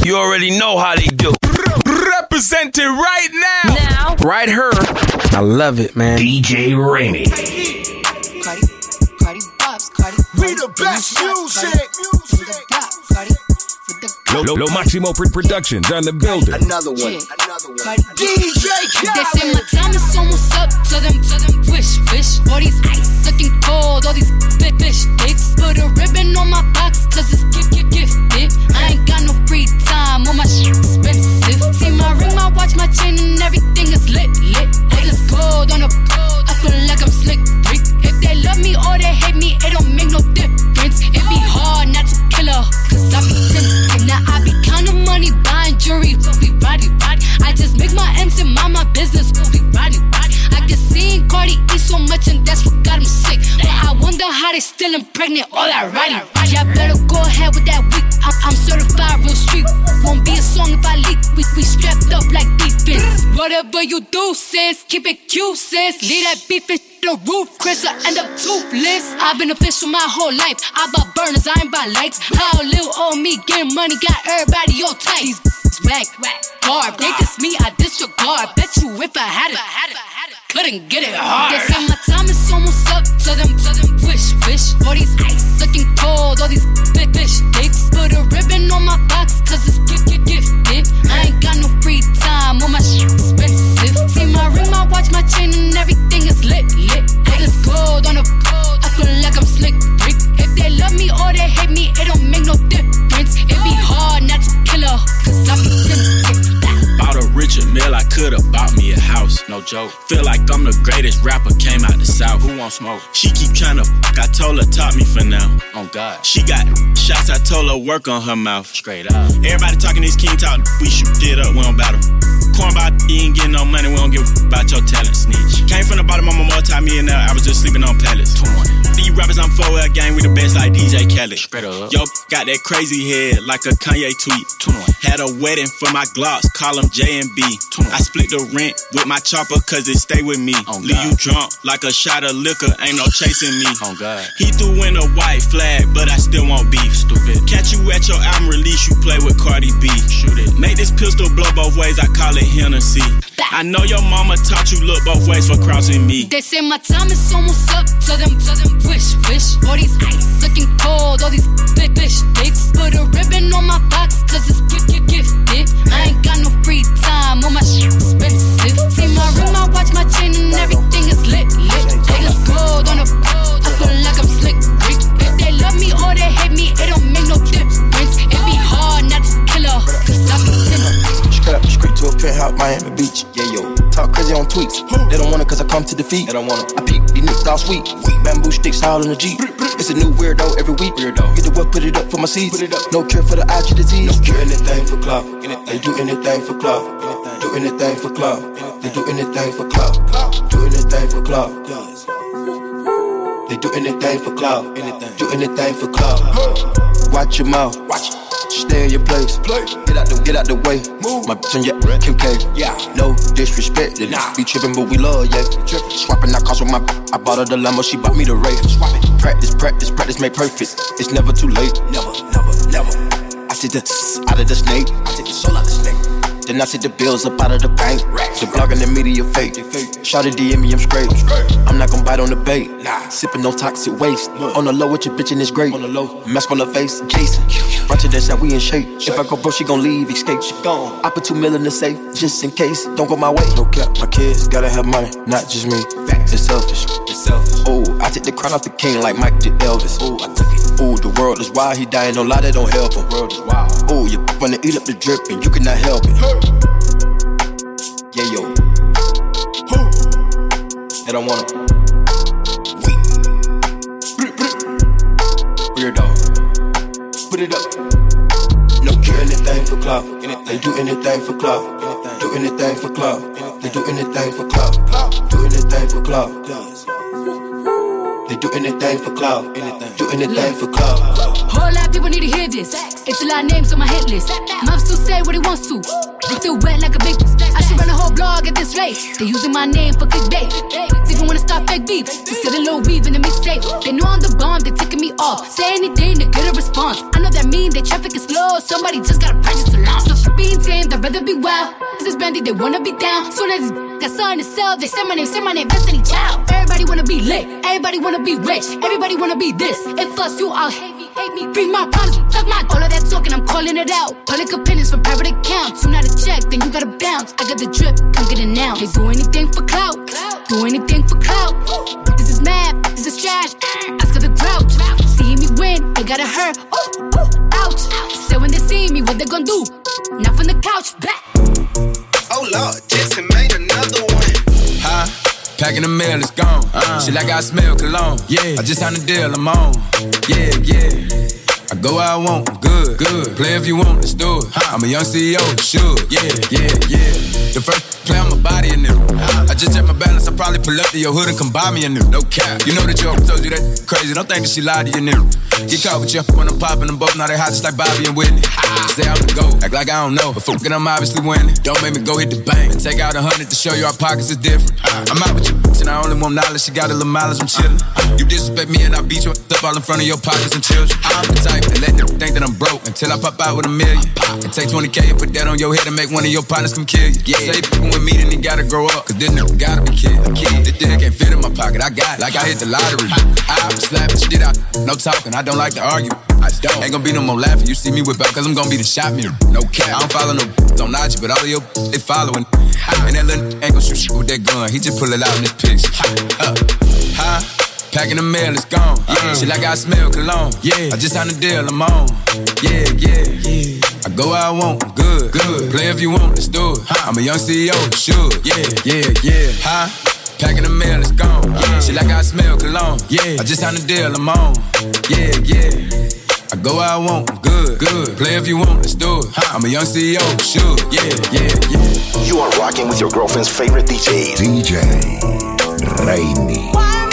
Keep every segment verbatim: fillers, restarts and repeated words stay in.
You already know how they do. Represented right now. Now. Right her. I love it, man. D J Raimi. Cardi, Cardi Bobs, Cardi. We the best music. Lo, Lo, Lo Maximo Productions on the building. Another one. Another one. D J Khaled. They say my time is almost up. To them, to them, wish, wish. All these ice looking cold. All these big fish dicks. Put a ribbon on my box, cause it's gift, gift, gifted. I ain't got no free time. All my shit expensive. See my ring, my watch, my chain, and everything is lit, lit. All this gold on the gold. I feel like I'm slick, Rick. If they love me or they hate me, it don't make no difference. It be hard not to kill her, cause I be tempted. Now I be counting money, buying jewelry, will be body, body. I just make my M's and mind my business, will be body, body. I can see Cardi eat so much and that's what got him sick. But I wonder how they still impregnate all that riding. Y'all better go ahead with that week. I'm, I'm certified real street. Won't be a song if I leak. We, we strapped up like defense. Whatever you do, sis, keep it cute, sis. Leave that beef in the roof, Chris, I end up toothless. I've been official my whole life. I bought burners, I ain't buy lights. How little old me getting money got everybody all tight. These whack, garb. They diss me, I disregard. Bet you if I had it, couldn't get it hard. They say my time is almost up. To them, to them, wish, wish. All these ice looking cold. All these big fish dicks. Put a ribbon on my box, cause it's gift, gift, gifted. I ain't got no free time. All my shit expensive. See my ring, my watch, my chain, and everything is lit, lit. All this gold on the gold. I feel like I'm slick, Rick. If they love me or they hate me, it don't make no difference. It be hard not to kill her, cause I be tempted. Bought a Richard Mill, I could've bought me a house, no joke. Feel like I'm the greatest rapper, came out the south. Who wants smoke? She keep tryna fuck, I told her top me for now. On God. She got shots, I told her work on her mouth. Straight up. Everybody talking this king talk, we shoot it up, we don't battle. Corn about you ain't getting no money, we don't give a f about your talent, snitch. Came from the bottom, I'm a multi-millionaire, I was just sleeping on pallets. These rappers I'm for a gang, we the best like D J Khaled. Straight up. Yo, got that crazy head like a Kanye tweet. Had a wedding for my Glocks, call them J and B. I split the rent with my chopper cause it stay with me. Oh, leave you drunk like a shot of liquor, ain't no chasing me. Oh, God. He threw in a white flag, but I still want beef. Stupid. Catch you at your album release, you play with Cardi B. Shoot it. Make this pistol blow both ways, I call it Hennessy. I know your mama taught you look both ways for crossing me. They say my time is almost up. To them, to them, wish, wish. All these ice looking cold. All these big fish dicks. Put a ribbon on my box, cause it's gift, gift, gifted. I ain't got no free time. All my shit expensive. See my ring, my watch, my chain, and everything is lit, lit. All this gold on the gold. I feel like I'm slick, Rick. If they love me or they hate me, it don't make no difference. It be hard not to kill her, cause I be tempted. Straight up the street to a penthouse, Miami Beach. Yeah, yo. Talk crazy on tweets. They don't want it cause I come to defeat. They don't want it. I peek, these niggas all sweet. Bamboo sticks all in the Jeep. It's a new weirdo every week. Weirdo. Get the what, put it up for my seeds. Put it up. No cure for the I G disease. No cure anything for clout. They do anything for clout. Do anything for clout. They do anything for clout. Do anything for clout. They do anything for clout. Do anything for clout. Watch your mouth. Watch it. Stay in your place. Get out the, get out the way. Move. My bitch on your Kim K. Yeah. No disrespect. They nah. Be trippin', but we love, yeah. Swapping that cost with my. I bought her the limo, she bought me the Wraith. Swap it. Practice, practice, practice, make perfect. It's never too late. Never, never, never. I see the out of the snake. I take the soul out the snake. Then I see the bills up out of the bank. The blog and the media fake. Shout it D M me, I'm straight. I'm not gon' bite on the bait. Nah. Sippin' no toxic waste. On the low with your bitch and it's great. On the low. Mask on her face, Jason. Run to that side, we in shape. If I go broke, she gon' leave, escape. She gone. I put two mil in the safe, just in case. Don't go my way. No cap, my kids gotta have money, not just me. It's selfish. It's selfish. Ooh, I take the crown off the king like Mike did Elvis. Ooh, I took it. Ooh, the world is wild, he dying, no lie, that don't help him. World is wild. Ooh, you wanna eat up the drip and you cannot help it. Hey. Yeah, yo. Hey. They don't wanna. Weirdo. Put it up. No cure anything for clout. They do anything for clout. Do anything for clout. They do anything for clout. Do anything for clout. They do anything for clout. Do anything for clout. Whole lot of people need to hear this. It's a lot of names on my hit list. Mouth still say what he wants to. Still wet like a big. I should run a whole blog at this rate. They using my name for clickbait. Even wanna start fake beef. Just get a little weave in the mixtape. They know I'm the bomb, they ticking me off. Say anything to get a response. I know that mean they traffic is slow. Somebody just gotta purchase a launch. So for being tamed, I'd rather be wild. This is Brandy, they wanna be down. Soon as got something to sell, they say my name, say my name, Destiny Child. Everybody wanna be lit, everybody wanna be rich, everybody wanna be this. If us, you all hate me, hate me. Free my problems, fuck my all of that talking, I'm calling it out. Public opinions from private accounts. You not a check, then you gotta bounce. I got the drip, come get it now. They do anything for clout, do anything for clout. This is mad, this is trash. Ask for the grouch. See me win, they gotta hurt. Ooh, ooh, ouch. So when they see me, what they gon' do? Not from the couch, back. Oh Lord, Jesse made another one. Huh? Packing the mail, it's gone. Uh, she like I smell cologne. Yeah, I just signed the deal, I'm on. Yeah, yeah. I go where I want, good, good. Play if you want, let's do it. I'm a young C E O, sure. Yeah, yeah, yeah. The first play on my body in new. I just check my balance, I probably pull up to your hood and come buy me a new. No cap. You know that your told you that crazy. Don't think that she lied to you, new. Get caught with you when I'm popping them both. Now they hot just like Bobby and Whitney. Say I'm the GOAT, act like I don't know. But fuck it, I'm obviously winning. Don't make me go hit the bank and take out a hundred to show you our pockets is different. I'm out with you, and I only want knowledge. She got a little mileage, I'm chillin'. You disrespect me and I beat you up all in front of your pockets and children. I'm the type that let them think that I'm broke until I pop out with a million. And take twenty K and put that on your head and make one of your partners come kill you. Yeah, say people with me, then they gotta grow up, cause this nigga gotta be kid. Kid, this thing can't fit in my pocket, I got it, like I hit the lottery. I slap it, shit out, no talking, I don't like to argue. I don't. Ain't gon' be no more laughing, you see me whip out, cause I'm gon' be the shot me. No cap, I don't follow no don't nod you, but all of your they following. And that little ain't gon' shoot shit with that gun, he just pull it out in this picture. Uh, huh? Packing the mail, it's gone. Yeah. She like I smell cologne. Yeah. I just signed the deal, I'm on. Yeah, yeah, yeah. I go where I want, good, good. Play if you want, let's do it. I'm a young C E O, sure. Yeah, yeah, yeah. Huh? Packing the mail, it's gone. Yeah. She like I smell cologne. Yeah. I just signed the deal, I'm on. Yeah, yeah. I go where I want, good, good. Play if you want, let's do it. I'm a young C E O, sure. Yeah, yeah, yeah. You are rocking with your girlfriend's favorite D J. D J Rainy.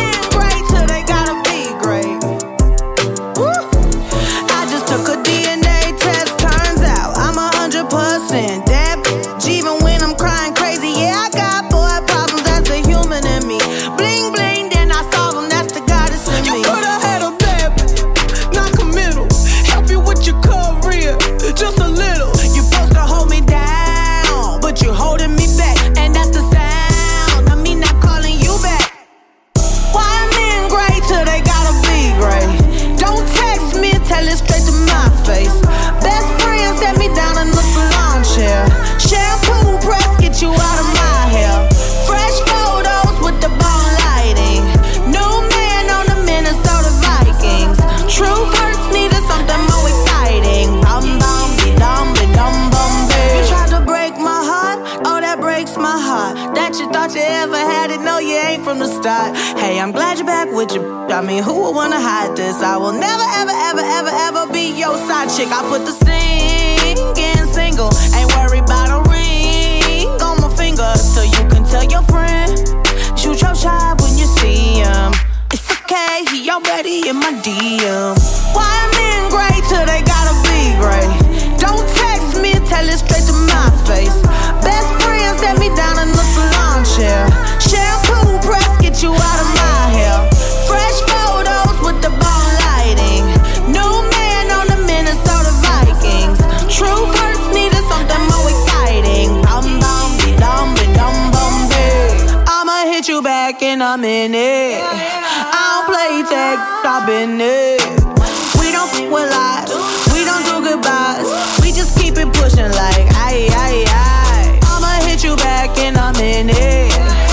Hey, I'm glad you're back with you. I mean, who would wanna hide this? I will never, ever, ever, ever, ever be your side chick. I put the singing single. Ain't worried about a ring on my finger. So you can tell your friend, shoot your shot when you see him. It's okay, he already in my D M. Why men great till they gotta be great? Don't text me, tell it straight to my face. Best friend set me down in the salon chair. Shampoo press, get you out of my hair. Fresh photos with the bomb lighting. New man on the Minnesota Vikings. True hurts needed something more exciting. Dum dum be dum be dum bum be. I'ma hit you back in a minute. I don't play tag, I've been it. We don't f with lies, we don't do goodbyes. We just keep it pushing like aye aye aye. I'ma hit you back in a minute.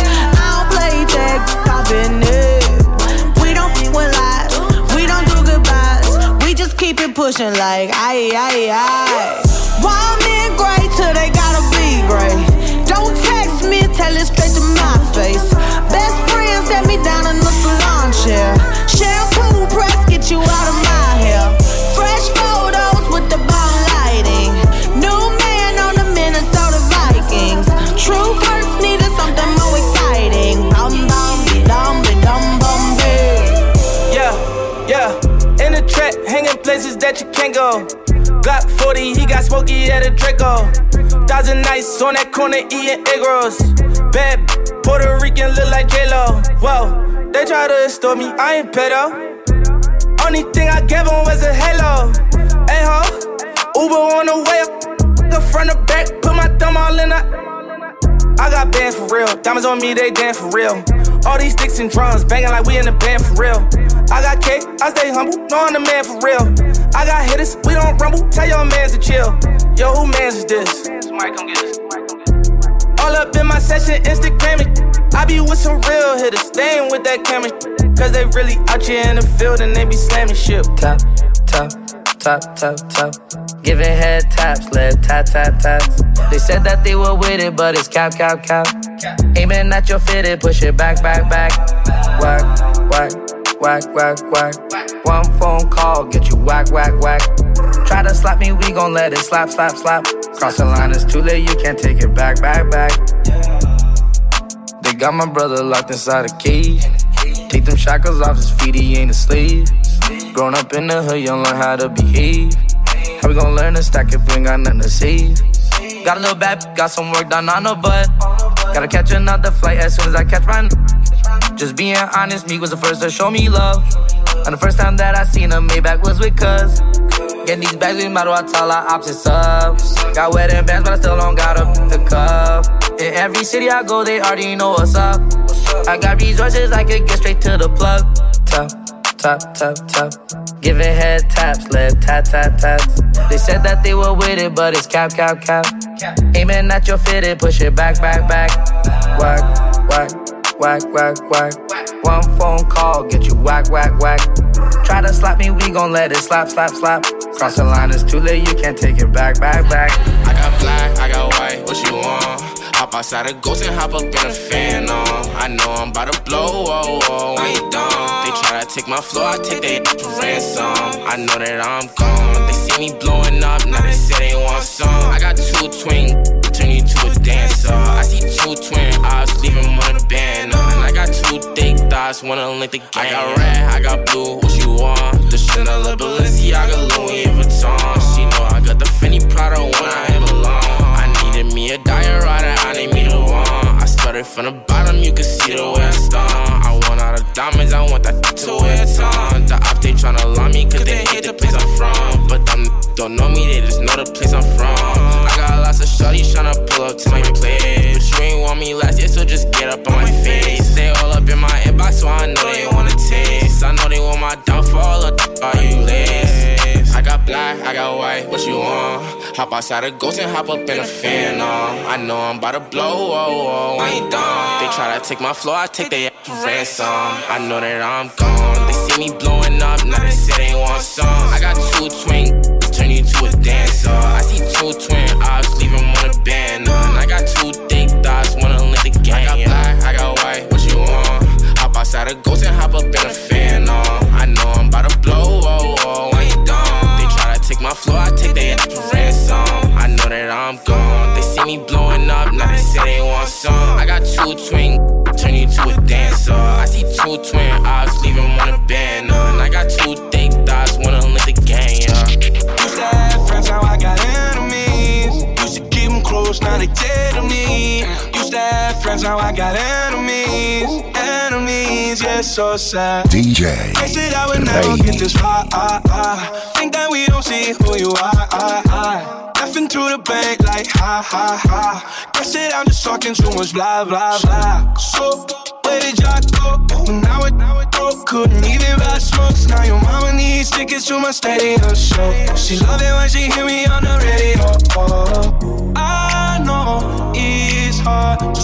I've been it. We don't f with lies, we don't do goodbyes. We just keep it pushing like aye aye aye. Why men great till they gotta be great? Don't text me, tell it straight to my face. Best friend set me down in the salon chair. Shampoo press, get you out of my hair. Fresh photos with the bomb lighting. New man on the Minnesota Vikings. True hurts needed something more exciting. Dum dum dum dum bum Yeah, yeah. In the trap, hanging places that you can't go. Glock forty, he got smoky at a Draco. Thousand nights on that corner eating egg rolls. Bad Puerto Rican look like J-Lo. Whoa, they try to extort me, I ain't pedo. Only thing I gave them was a halo. Hey ho, Uber on the way up, the front or back, put my thumb all in the. I got bands for real, diamonds on me, they dance for real. All these sticks and drums, banging like we in the band for real. I got cake, I stay humble, know I'm the man for real. I got hitters, we don't rumble, tell your mans to chill. Yo, who mans is this? Somebody come get this. All up in my session, Instagramming. I be with some real hitters, staying with that camera. Cause they really out here in the field and they be slamming shit. Top, top, top, top, top. Giving head taps, led tap, tap, taps. They said that they were with it, but it's cap, cap, cap. Aiming at your fitted, push it back, back, back. Whack, whack, whack, whack, whack. One phone call, get you whack, whack, whack. Try to slap me, we gon' let it slap, slap, slap. Cross the line, it's too late, you can't take it back, back, back. They got my brother locked inside a cage. Take them shackles off his feet, he ain't a slave. Grown up in the hood, you don't learn how to behave. How we gon' learn to stack if we ain't got nothing to save? Got a little bad, got some work done on the butt. Gotta catch another flight as soon as I catch my. Just being honest, Meek was the first to show me love. And the first time that I seen a Maybach was with cuz. Getting these bags, we might as well tell our opposites up. Got wedding bands, but I still don't got up the cuff. In every city I go, they already know what's up. I got resources, I could get straight to the plug. Tap, tap, tap, tap. Giving head taps, led tat, tat, tats. They said that they were with it, but it's cap, cap, cap. Aiming at your fitted, push it back, back, back. Whack, whack, whack, whack, whack. One phone call, get you whack, whack, whack. Try to slap me, we gon' let it slap, slap, slap. Cross the line, it's too late, you can't take it back, back, back. I got black, I got white, what you want? Hop outside a ghost and hop up in a fan on. I know I'm about to blow, oh, oh, when you done. They try to take my flow, I take they for ransom. I know that I'm gone. They see me blowing up, now they say they want some. I got two twin, turn you to a dancer. I see two twin eyes, leave them on the band. And I got two thick thighs, wanna link the game. I got red, I got blue, what you want? The Chanel, Balenciaga, Louis Vuitton. She know I got the Fendi Prada when I belong. I needed me a diet rider, I need me the one. I started from the bottom, you can see the way I start. I want all the diamonds, I want that to wear a ton. The op, they tryna lie me, cause they hate the place I'm from. But them don't know me, they just know the place I'm from. I got lots of shorties tryna pull up to my place. But you ain't want me last year, so just get up on my face. They all up in my inbox, so I know they wanna taste. I know they want my downfall, or are you late? I got black, I got white, what you want? Hop outside a ghost and hop up in a fan on. I know I'm about to blow, oh, oh, when you done. They try to take my flow, I take their for ransom. I know that I'm gone. They see me blowing up, now they say they want some. I got two twin, turn you to a dancer. I see two twin eyes, leave them on the band. And I got two thick thighs, wanna link the game. I got black, I got white, what you want? Hop outside a ghost and hop up in a fan on. I know I'm about to blow, oh, oh, when you done. They try to take my flow, I take their for ransom. I know that I'm gone. They see me blowing up, now they say they want some. I got two twin, turn you to a dancer. I see two twin eyes, leave them on the band. And I got two thick thighs, wanna link the game, yeah. Used to have friends, now I got enemies. Used to keep them close, now they dead to me. Used to have friends, now I got enemies. Enemies, yeah, so sad. D J They said I would never get this far. Think that we don't see who you are. Laughing to the bank like ha ha ha. Guess that I'm just talking too much blah blah blah. So where did y'all go? When now it now it broke, couldn't even buy smokes. Now your mama needs tickets to my stadium show. She love it when she hear me on the radio. Oh, I know it's hard to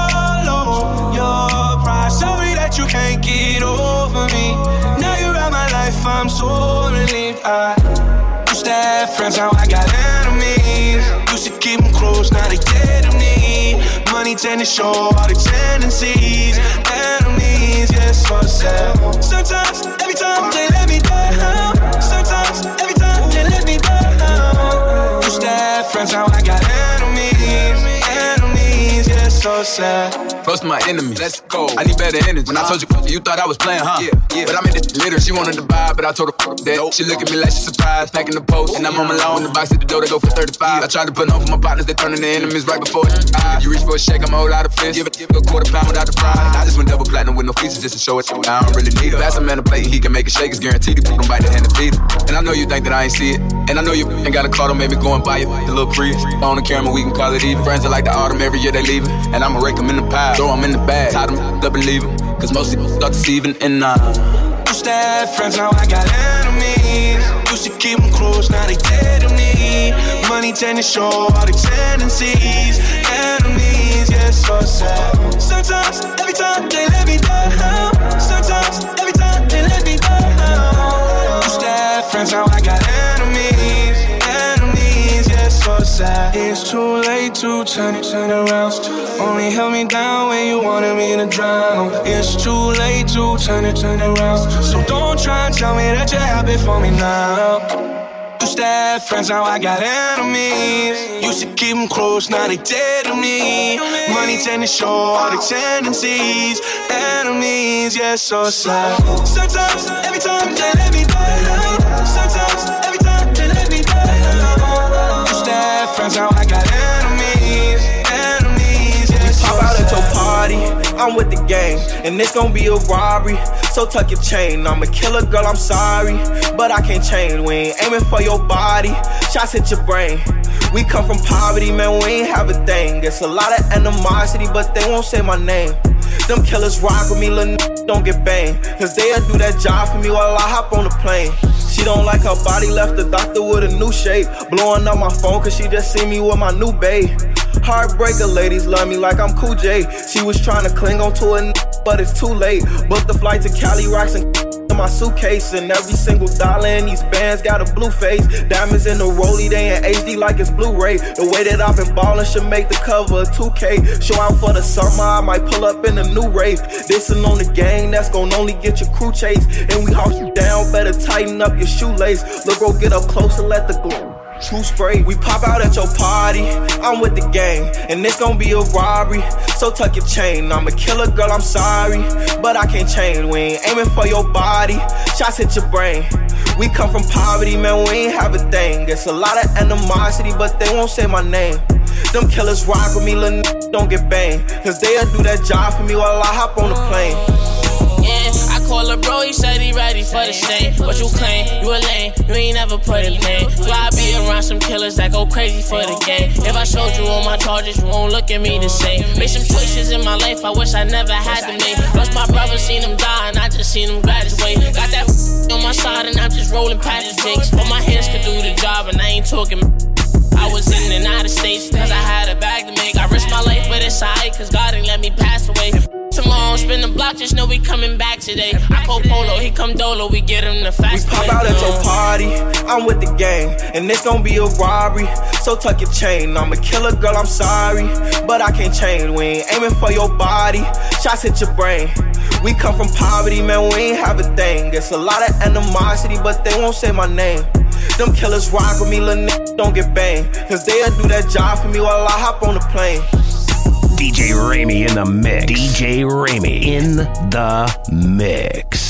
swallow your pride. Sorry that you can't get over me. Now you're out my life, I'm so relieved. I used to have friends, now I got enemies. Used to keep them close, now they dead to me. Money tend to show all the tendencies. Enemies, yeah, so sad. Sometimes, every time they let me down. Sometimes, every time they let me down. Used to have friends, now I got enemies. Enemies, yes. so sad. Close to my enemy, let's go. I need better energy. When I told you, you thought I was playing, huh? Yeah, yeah. But I made this litter. She wanted to buy, but I told her that. Nope. She look at me like she surprised, packing the post. And I'm on my lawn, the box at the door, they go for thirty-five. I tried to put on for my partners, they turning the enemies right before it. If you reach for a shake, I'm a whole lot of fish. Give it a quarter pound without the fry. I just went double platinum with no features just to show it. I don't really need it. Pass a man a plate, he can make a shake. It's guaranteed. He don't bite the hand and feed it. And I know you think that I ain't see it. And I know you ain't got a car, don't make me go and buy it. The little pre on the camera, we can call it even. Friends are like the autumn, every year they leaving. And I'ma rake them in the pile, throw them in the bag, tie them up and leave them. Cause most people start deceiving and nah. Used to have friends, now I got enemies. Used to keep them close, now they dead to me. Money tend to show all the tendencies. Enemies, yeah, so sad. Sometimes, every time they let me down. Sometimes, every time they let me down. Used to have friends, now I got enemies. Enemies, yeah, so sad. It's too late to turn it, turn around. Only held me down when you wanted me to drown. It's too late to turn it, turn around. So don't try and tell me that you're happy for me now. Used to have friends, now I got enemies. Used to keep them close, now they dead to me. Money tend to show all the tendencies. Enemies, yeah, so sad. Sometimes, every time they let me down. Sometimes, every time they let me down. Used to have friends, now I got enemies. Enemies, yeah, so Pop out at your party, I'm with the gang, and it's gon' be a robbery. So tuck your chain, I'm a killer, girl, I'm sorry, but I can't change. We ain't aiming for your body, shots hit your brain. We come from poverty, man, we ain't have a thing. It's a lot of animosity, but they won't say my name. Them killers rock with me, little n- don't get banged. Cause they'll do that job for me while I hop on the plane. She don't like her body, left the doctor with a new shape. Blowing up my phone cause she just see me with my new babe. Heartbreaker ladies love me like I'm Cool J. She was trying to cling on to a n- but it's too late. Booked the flight to Cali, rocks and in my suitcase. And every single dollar in these bands got a blue face. Diamonds in the rollie, they in H D like it's Blu-ray. The way that I've been ballin' should make the cover of two K. Show out for the summer, I might pull up in a new rave. Dissin' on the gang, that's gon' only get your crew chase. And we hawk you down, better tighten up your shoelace. Look, bro, get up close and let the glow. True spray, we pop out at your party. I'm with the gang, and it's gon' be a robbery. So tuck your chain, I'm a killer, girl, I'm sorry, but I can't change. We ain't aiming for your body, shots hit your brain. We come from poverty, man, we ain't have a thing. It's a lot of animosity, but they won't say my name. Them killers rock with me, little n- don't get banged. Cause they'll do that job for me while I hop on the plane. Yeah, I call a bro, he said he ready for the same. What you claim? You a lame, you ain't never put a name. So I be around some killers that go crazy for the game. If I showed you all my charges, you won't look at me the same. Made some choices in my life I wish I never had to make. Lost my brother, seen him die, and I just seen him graduate. Got that f- on my side, and I'm just rolling past the jakes. All my hands could do the job, and I ain't talking. I was in and out of states, cause I had a bag to make. I risked my life, but it's alright, cause God ain't let me pass away. Tomorrow, spin the block, just know we coming back today. I call Polo, he come Dolo, we get him the fast. We pop out at your party, I'm with the gang, and it's gon' be a robbery. So tuck your chain, I'm a killer, girl, I'm sorry, but I can't change. We ain't aiming for your body, shots hit your brain. We come from poverty, man, we ain't have a thing. It's a lot of animosity, but they won't say my name. Them killers rock with me, little n- don't get banged. Cause they'll do that job for me while I hop on the plane. D J Ramey in the mix. D J Ramey in the mix.